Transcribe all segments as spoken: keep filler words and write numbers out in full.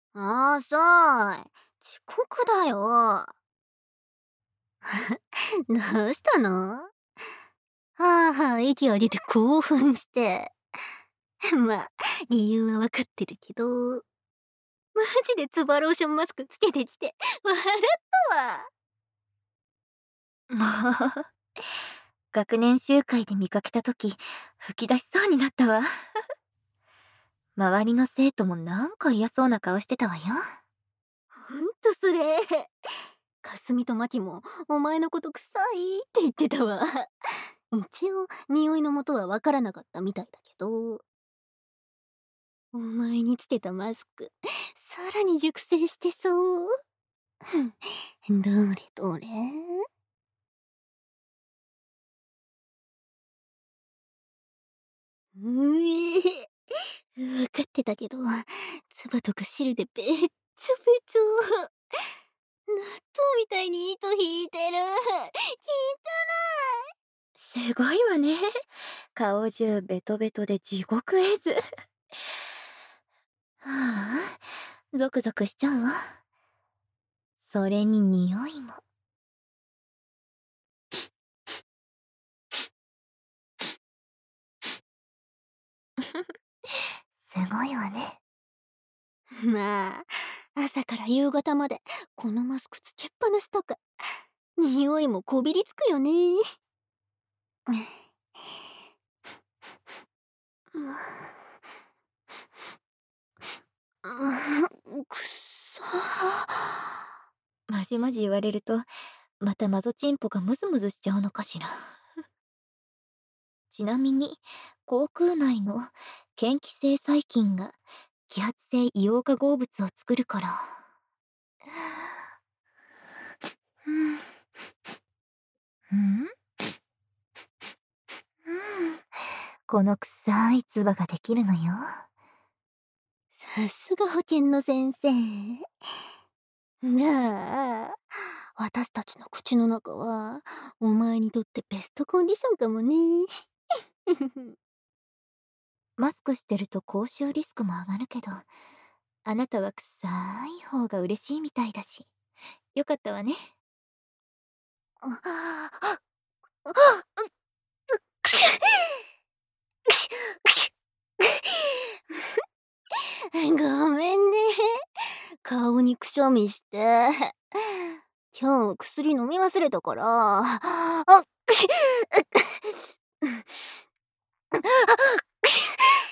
あーさい。遅刻だよ。どうしたの？はあはあ、息を上げて興奮して。まあ、理由はわかってるけど、マジでツバローションマスクつけてきて、笑ったわ。もう、学年集会で見かけた時、吹き出しそうになったわ。周りの生徒もなんか嫌そうな顔してたわよ。ほんとそれ。かすみとまきも、お前のこと臭いって言ってたわ。一応、匂いの元はわからなかったみたいだけど、お前につけたマスク、さらに熟成してそう。どれどれ。うえわかってたけど、唾とか汁でべっちょべちょ。納豆みたいに糸引いてる。すごいわね。顔中ベトベトで地獄絵図。はあ、ゾクゾクしちゃうわ。それに匂いも。すごいわね。まあ、朝から夕方までこのマスクつけっぱなしとか、匂いもこびりつくよね。うん、くっそ。まじまじ言われると、またマゾチンポがムズムズしちゃうのかしら。ちなみに、口腔内の嫌気性細菌が揮発性硫黄化合物を作るから。うん、うんうん、この臭い唾ができるのよ。さすが保健の先生。じゃあ、私たちの口の中は、お前にとってベストコンディションかもね。マスクしてると口臭リスクも上がるけど、あなたは臭い方が嬉しいみたいだし、よかったわね。あああくしゅくしゅくしゅごめんね。顔にくしゃみして。今日薬飲み忘れたから。あ、くしゅあ、くしゅ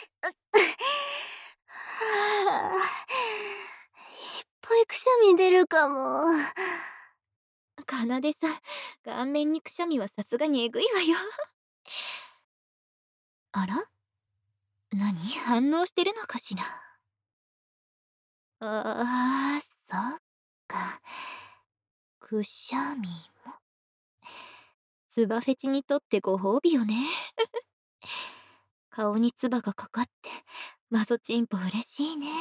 はあ、いっぱいくしゃみ出るかも。かなでさん、顔面にくしゃみはさすがにえぐいわよ。あら、何反応してるのかしら。ああ、そっか。くしゃみも。つばフェチにとってご褒美よね。顔に唾がかかって、マゾチンポ嬉しいね。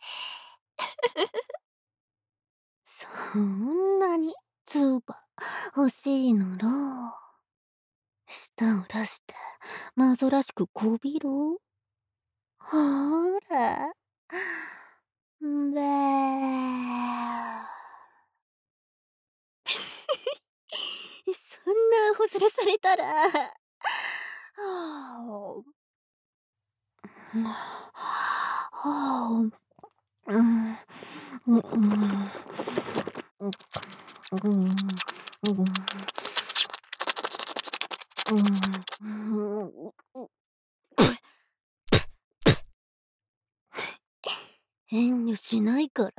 そんなに唾欲しいのろ。舌を出して、マゾらしくこびろ。ほーら。んべー。そんなアホ面されたら。はあ、はあ、うん、うん、うん、うん、うん、うん、遠慮しないから。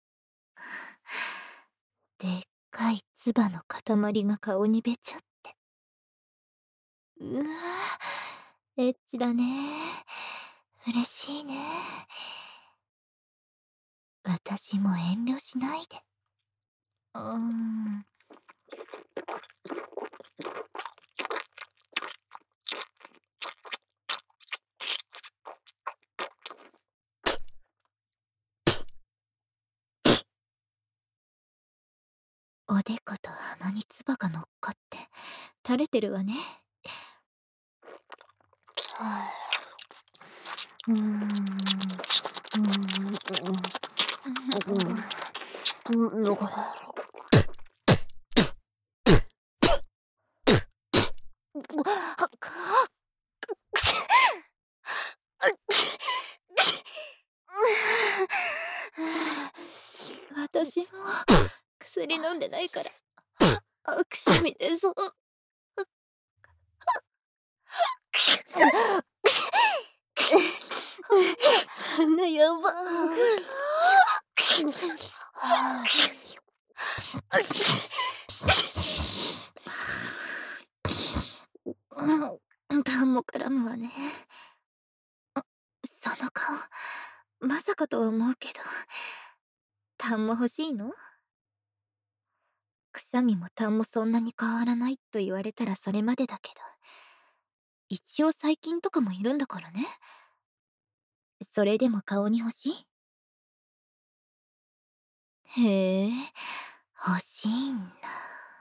でっかい唾の塊が顔にべちゃって。うわぁ、エッチだね。嬉しいね。私も遠慮しないで。うーん。おでこと鼻に唾が乗っかって垂れてるわね。はあ、うーん、うーん、 私も薬飲んでないから、あ、くしゃみ出そう。 鼻やば。 痰も絡むわね。その顔、まさかとは思うけど、痰も欲しいの？くしゃみも痰もそんなに変わらないと言われたらそれまでだけど、一応細菌とかもいるんだからね。それでも顔に欲しい？へえ、欲しいんだ。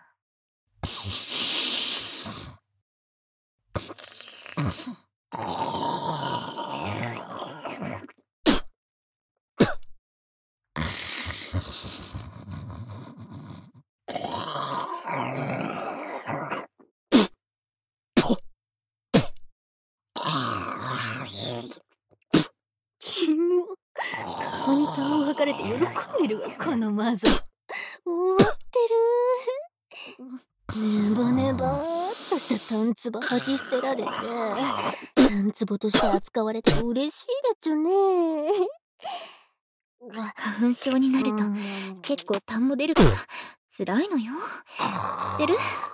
キモ。顔に痰を吐かれて喜んでるわ、このマゾ。終わってる。ネバネバーっとしたタンツボ吐き捨てられて、タンツボとして扱われて嬉しいでちゅね。 花粉症になると結構痰も出るから辛いのよ。知ってる？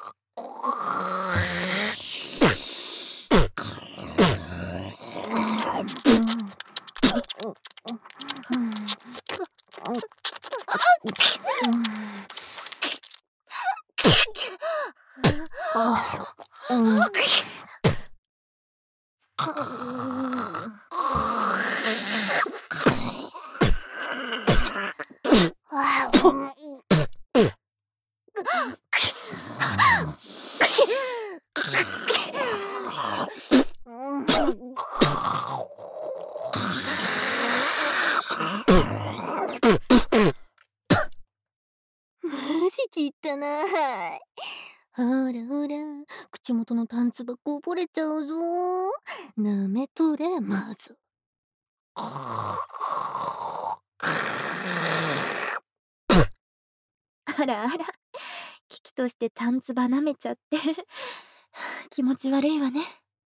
マジ汚い。ほらほら、口元のタンツバこぼれちゃうぞ。なめとれ、まず。 あらあら、危機としてタンツバ舐めちゃって気持ち悪いわね。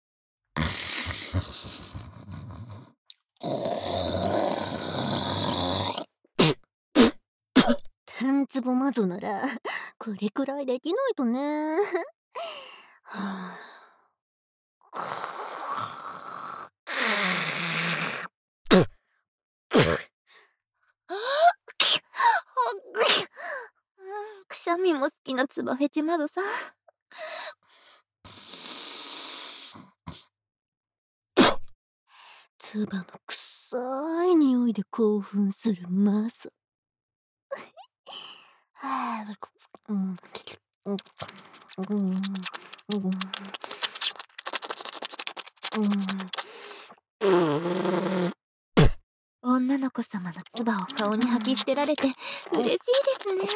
タンツボマゾならこれくらいできないとね。はあくしゃみも好きなツバフェチマドさん。 ツバのくっさい匂いで興奮するマゾ。はあ、うんうんうんうん女の子様の唾を顔に吐き捨てられて嬉しいですね。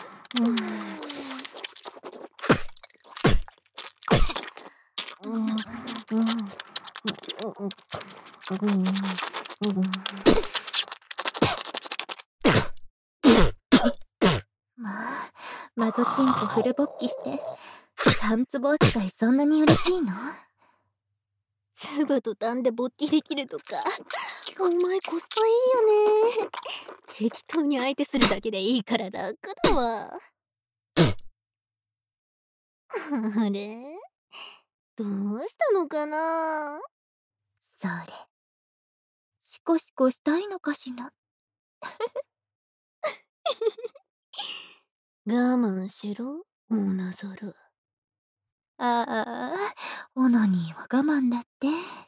まあ、マゾチンコフル勃起してタンツボ扱いそんなに嬉しいの？ ツバとタンで勃起できるとか、お前コスパいいよね。適当に相手するだけでいいから楽だわ。あれ、どうしたのかな。 それ、シコシコしたいのかしら。 我慢しろ、オーナザル。 ああ、オナニーは我慢だって。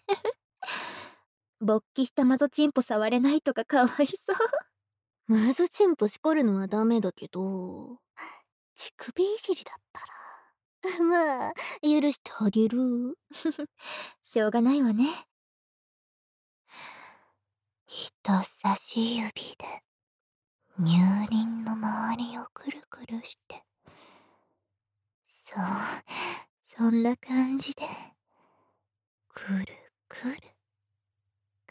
勃起したマゾチンポ触れないとかかわいそう。 マゾチンポしこるのはダメだけど、乳首いじりだったら、まあ、許してあげる。 しょうがないわね。人差し指で乳輪の周りをくるくるして、そう、そんな感じで、くるくる。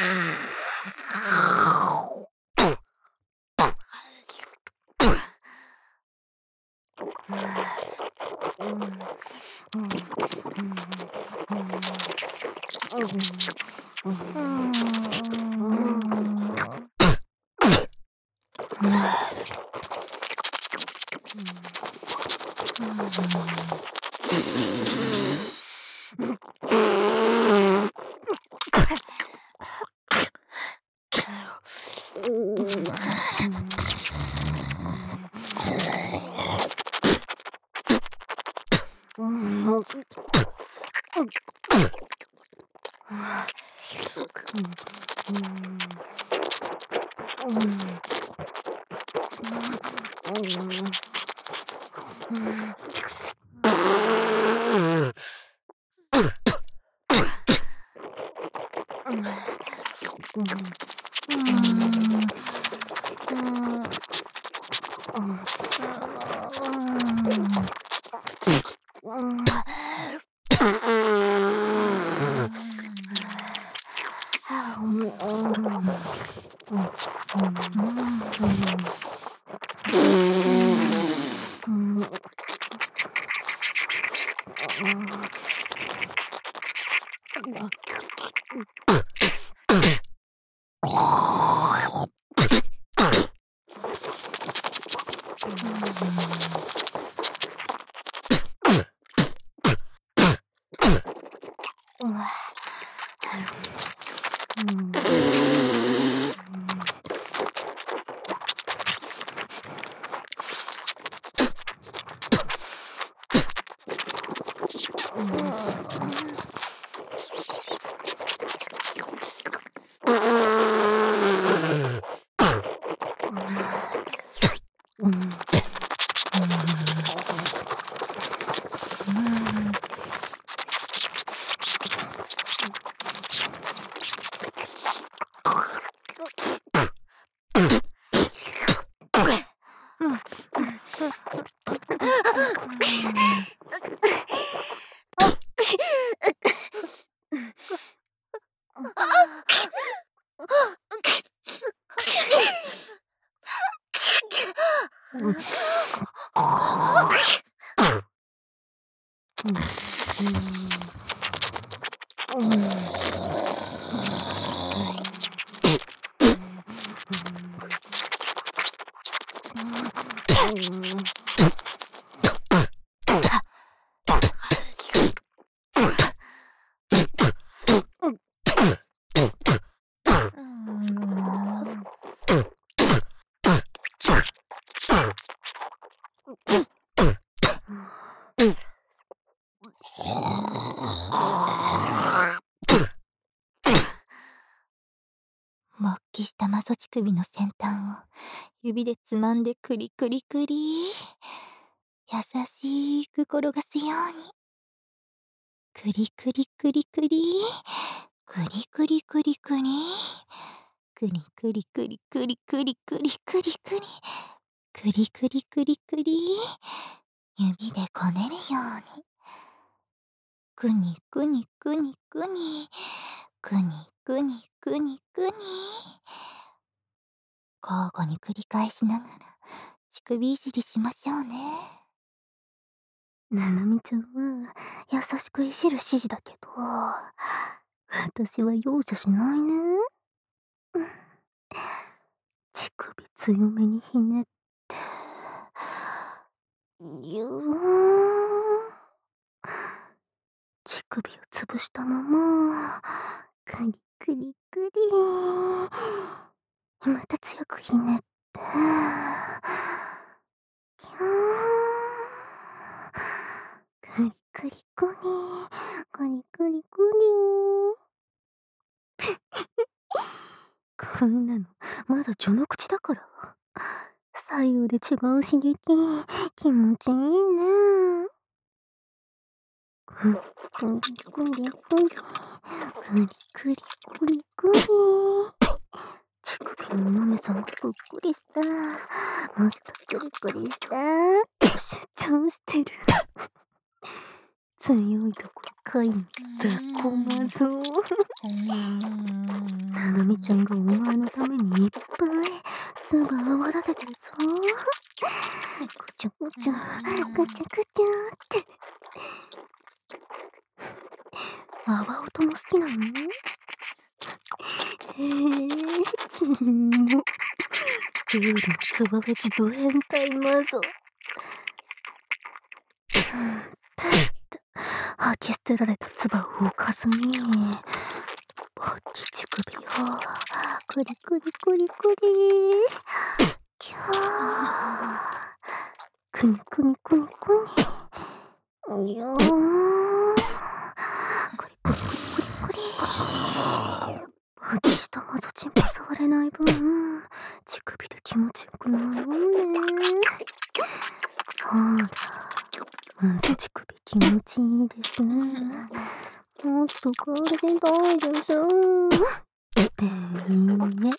勃起したマソ乳首の先端を指でつまんでクリクリクリ、優しく転がすように、クリクリクリクリ、クリクリクリクリ、クリクリクリクリクリクリクリクリ、クリクリクリクリ、指でこねるように、くにくにくにくに、くにくにくにくに、交互に繰り返しながら乳首いじりしましょうね。 ななみちゃんは優しくいじる指示だけど、私は容赦しないね。乳首強めにひねって、ぎゅー。乳首を潰したまま、クリクリクリ。また強くひねって、ぎゅー。クリクリクリ、クリクリクリ。こんなのまだ序の口だから。左右で違う刺激、気持ちいいね。くりくりくりくり、くりくりくりくり。乳首のお豆さんがぷっくりして、もっとくりくりして、主張してる。 強いとこかいも雑魚まぞ。ななみちゃんがお前のためにいっぱい唾泡立ててるぞ。ぐちゃぐちゃ、ぐちゃぐちゃって。泡音も好きなの？へえ、キモ。ゼウリのつばべちド変態マゾ。パッと吐き捨てられた唾を浮かずに、ぼっち乳首をクリクリクリクリ。キャー。くにくにくにくに。よー。クリクリクリクリクリ。ぼっちしたマゾチンポ触れない分、乳首で気持ちよくなろうね。ほら、まず乳首気持ちいいですね。もっと感じたいです。っていいね。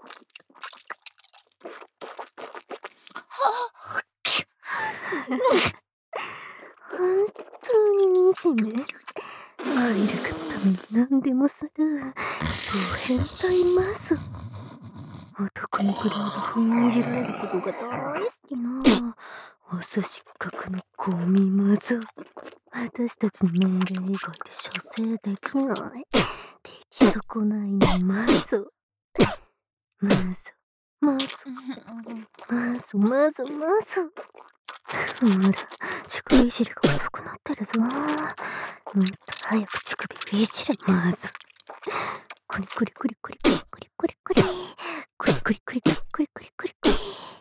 本当に惨め。入るがために何でもするド変態マゾ。男のブレード踏みにじられることが大好きなお寿司角のゴミマゾ。私たちの命令以外で処世できない。出来損ないのマゾ。マゾ、マゾ、マゾ、マゾ、マゾ。ほら、乳首いじりが遅くなってるぞ。もっと早く乳首いじれ、マゾ。クリクリクリクリクリクリクリクリクリクリクリクリクリクリクリクリクリ。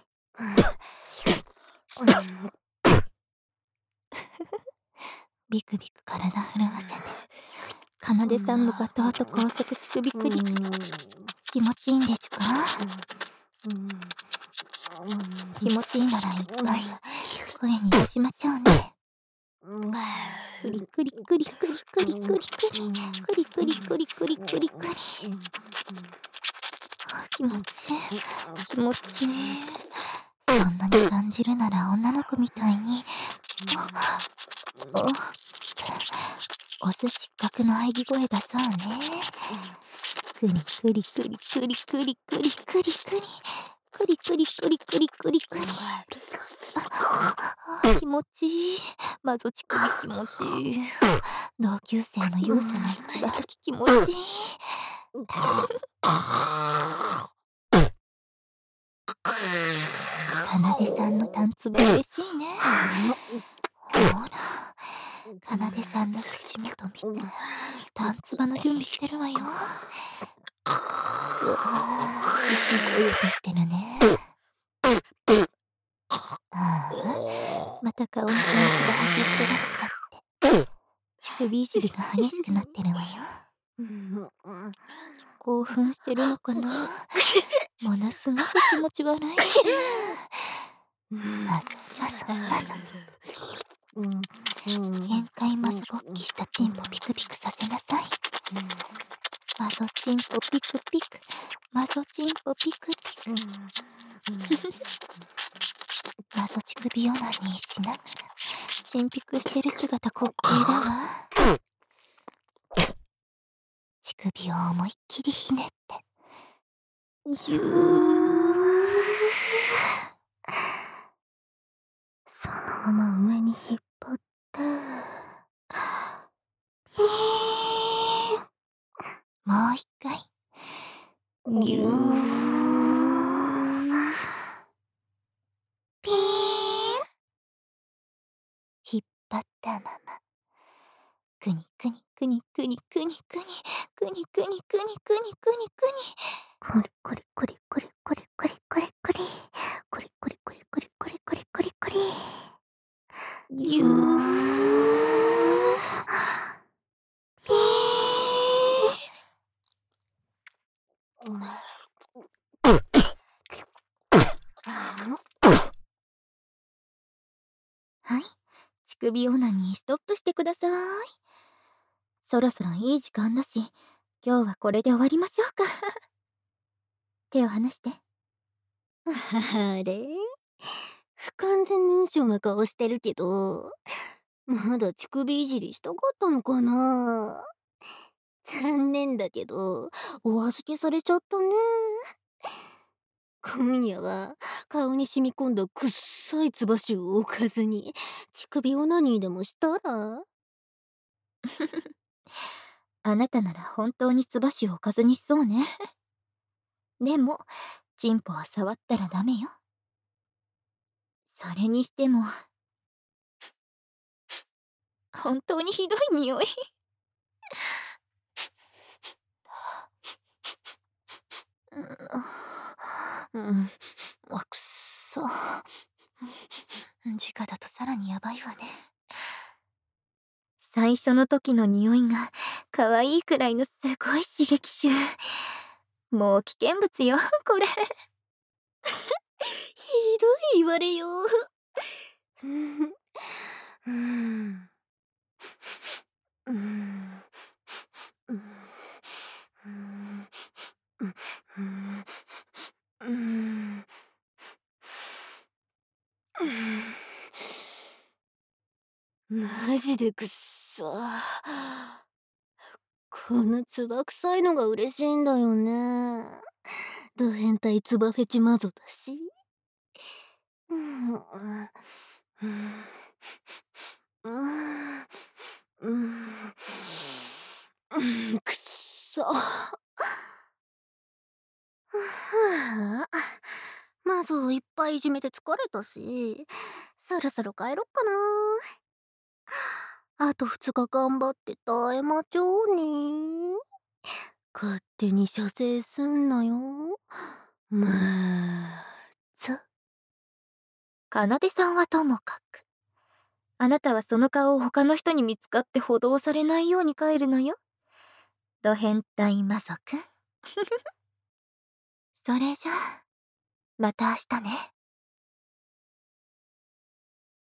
ビクビク体震わせて、かなでさんのバターと高速乳首クリ気持ちいいんでちゅか？気持ちいいならいっぱい声に出しまちゃうね。クリクリクリクリクリクリクリクリクリクリクリクリクリクリ。気持ちいい気持ちいい。そんなに感じるなら女の子みたいに大きくお寿司角の喘ぎ声出そうね。クリクリクリクリクリクリクリクリクリクリクリクリクリクリ。あ、気持ちいい。マゾ乳首気持ちいい。同級生の容赦ないつば吐き気持ちいい。かなでさんのタンツボ嬉しいね。ほら、かなでさんの口元見て、タンツバの準備してるわよ。うわー、すごい音してるね。ああ、また顔にタンツバ吐き捨てられちゃって、乳首いじりが激しくなってるわよ。興奮してるのかな。ものすごく気持ち悪い。まずまずまず限界マゾ勃起したチンポピクピクさせなさい。マゾチンポピクピク、マゾチンポピクピク。マゾ乳首オナニーしながらチンピクしてる姿滑稽だわ。乳首を思いっきりひねってぎゅー。 そのまま上に引っ張って、ピーン。 もう一回ぎゅー。ピーン。引っ張ったままくにくにくにくにくにくにくにくにくにくにくにくにクリクリクリクリクリクリクリクリクリクリクリクリクリクリクリクリぎゅー。 ピはい、乳首オナニーストップしてください。そろそろいい時間だし、今日はこれで終わりましょうか。手を離して。 あれ？不完全燃焼な顔してるけど、 まだ乳首いじりしたかったのかな。残念だけど、お預けされちゃったね。今夜は顔に染み込んだくっさいつばしを置かずに、乳首オナニーでもしたら。 あなたなら本当につばしを置かずにしそうね。でも、チンポは触ったらダメよ。それにしても、本当にひどい匂い。うん、あ、くっそ。直だとさらにやばいわね。最初の時の匂いが可愛いくらいのすごい刺激臭。もう危険物よ、これ。 ひどい言われよう。うん。うん。うん。うん。うん。うん。うん。マジでくっさ。このつば臭いのが嬉しいんだよね。ド変態つばフェチマゾだし。うん、うん、うん、うん、うん、うん、くっそ。はあ、まずいっぱいいじめて疲れたし、そろそろ帰ろっかな。あとふつか頑張って耐えまちょうね。勝手に射精すんなよ。まあ、ざ。 奏さんはともかく。あなたはその顔を他の人に見つかって補導されないように帰るのよ。ド変態魔族。それじゃあ、また明日ね。